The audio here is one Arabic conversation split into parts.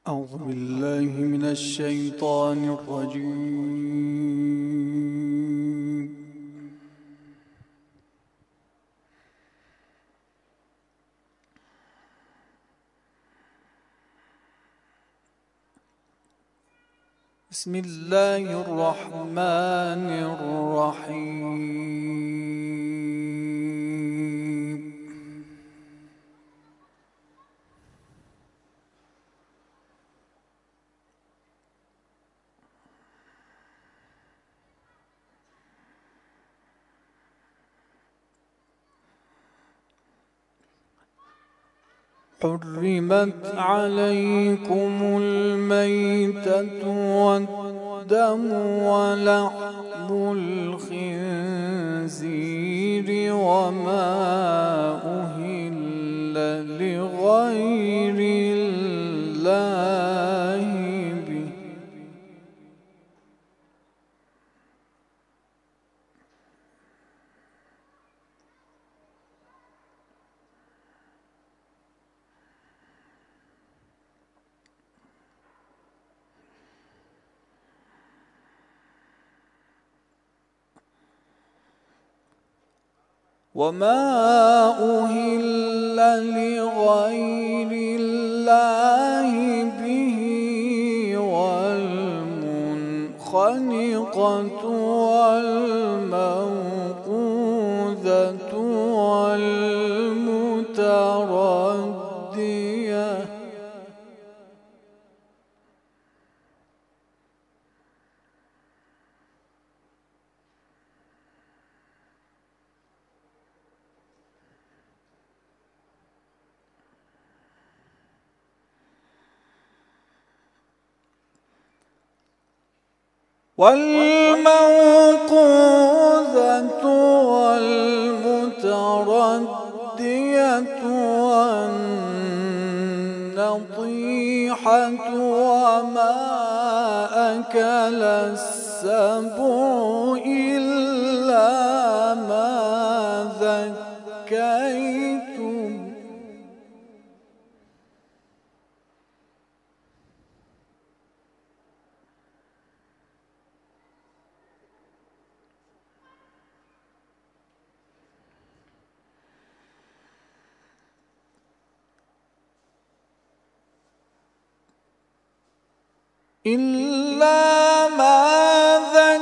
أعوذ بالله من الشيطان الرجيم. بسم الله الرحمن الرحيم. حرمت عليكم الميتة والدم ولحم الخنزير وما أهل لغير الله به. وما أهل لغير الله به والمنخنقة والموقوذة والمتردية والموقوذة والمتردية والنطيحة وما أكل السبع إلا ما ذكيتم إلا ما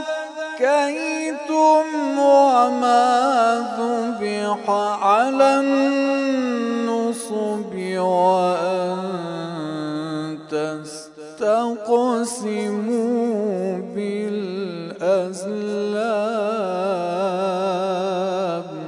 ذكيتم وما ذبح على النصب وأن تستقسموا بالأزلام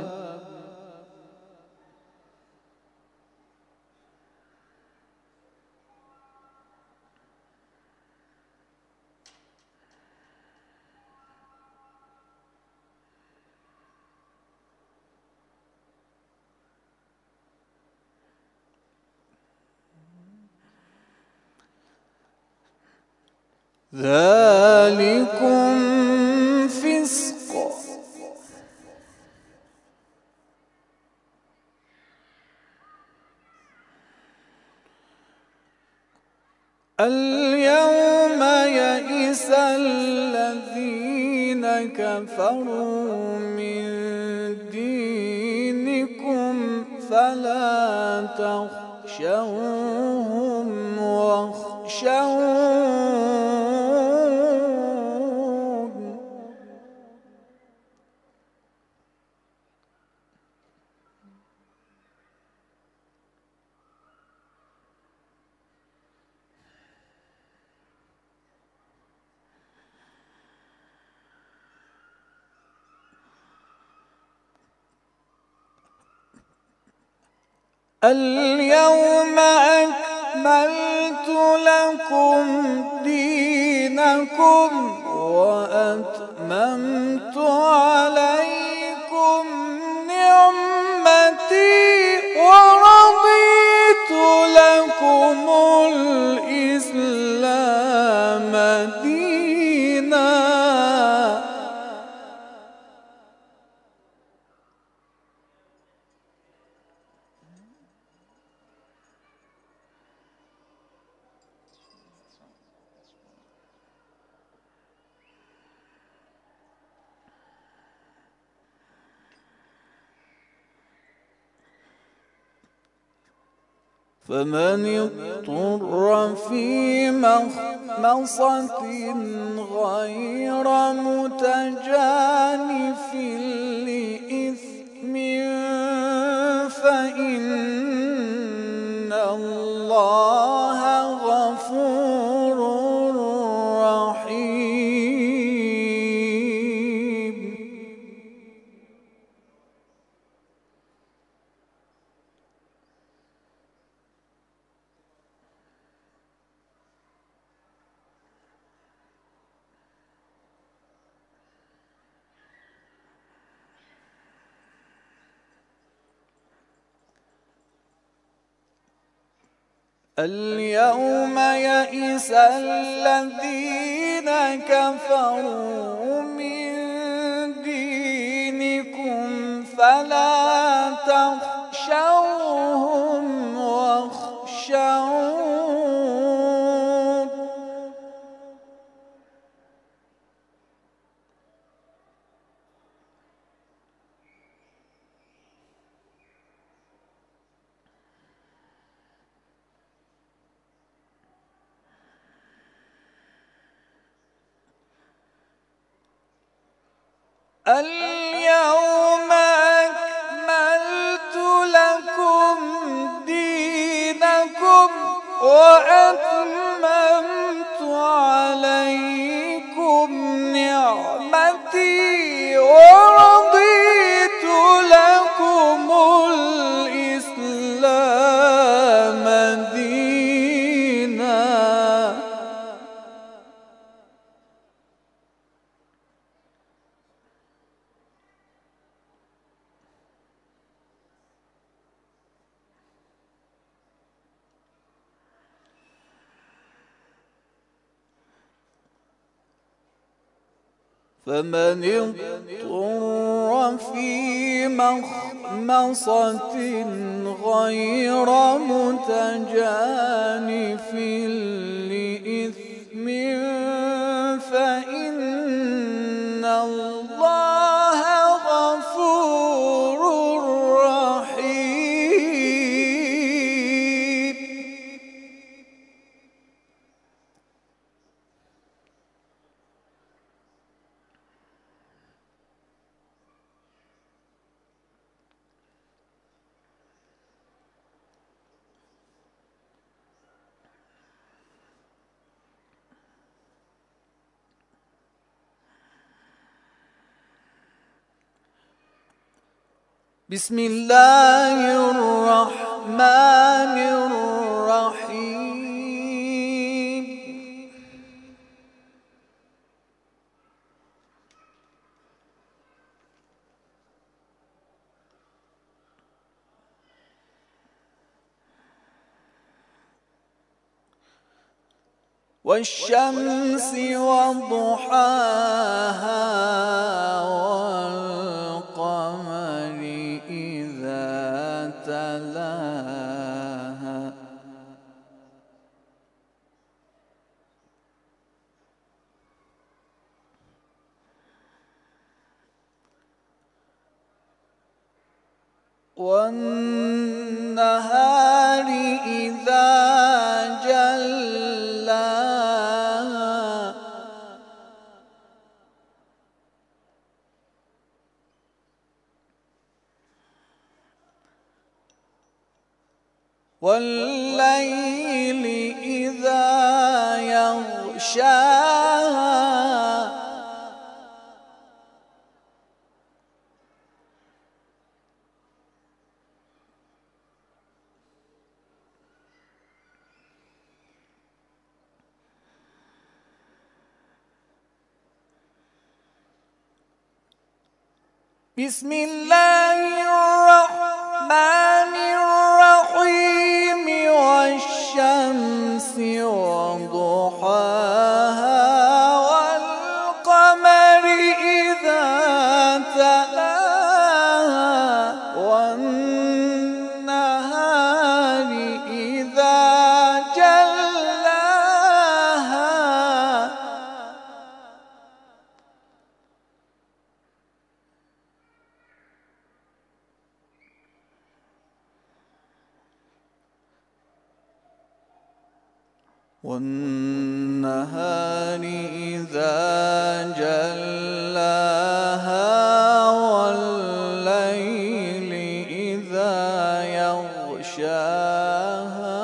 ذلكم فسق. اليوم يئس الذين كفروا من دينكم فلا تخشوهم واخشون اليوم أكملت لكم دينكم وأتممت عليكم نعمتي ورضيت لكم الإسلام دينا. فمن اضطر في مخمصة غير متجانف لإثم فإن الله غفور رحيم. اليوم يئس الذين كفروا من دينكم فلا تخشوهم واخشون اليوم أكملت لكم دينكم وأتممت عليكم نعمتي ورضيت لكم الإسلام دينا. فمن اضطر في مخمصة غير متجانف لإثم فإن الله غفور رحيم. بسم الله الرحمن الرحيم. والشمس وضحاها والقمر إذا تلاها والنهار إذا جلاها والليل إذا يغشاها بسم الله الرحمن الرحيم. والشمس وضحاها والقمر إذا تلاها والنهار إذا جلاها والنهار إذا جلاها والليل إذا يغشاها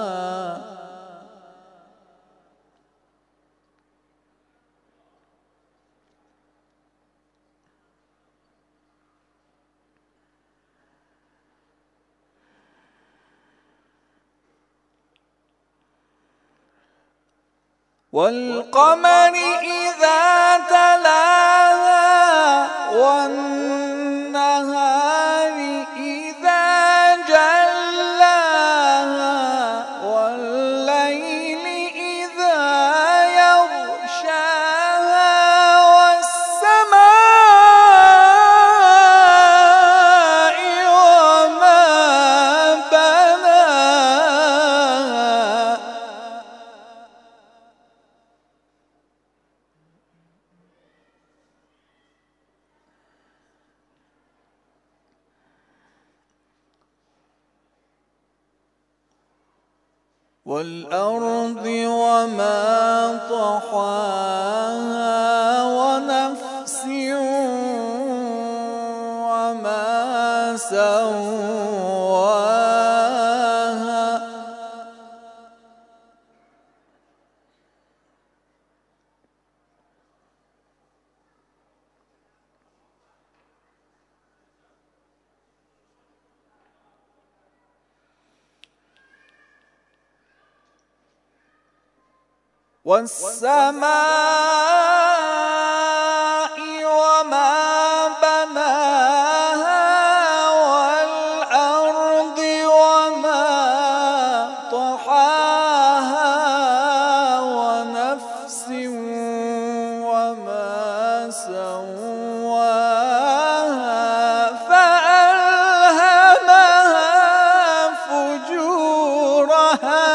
والقمر إذا تلاها والنهار إذا جلاها والليل إذا يغشاها والسماء وما بناها والأرض وما طحاها ونفس وما سواها والسماء وما بناها والأرض وما طحاها ونفس وما سواها فألهمها فجورها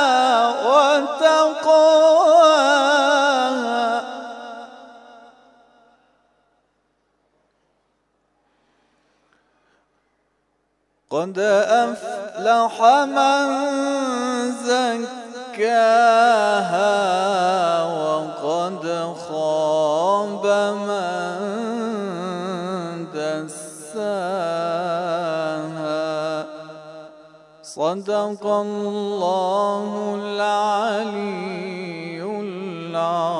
وتقواها قد أفلح من زكاها وقد خاب من دساها صدق الله العلي العظيم.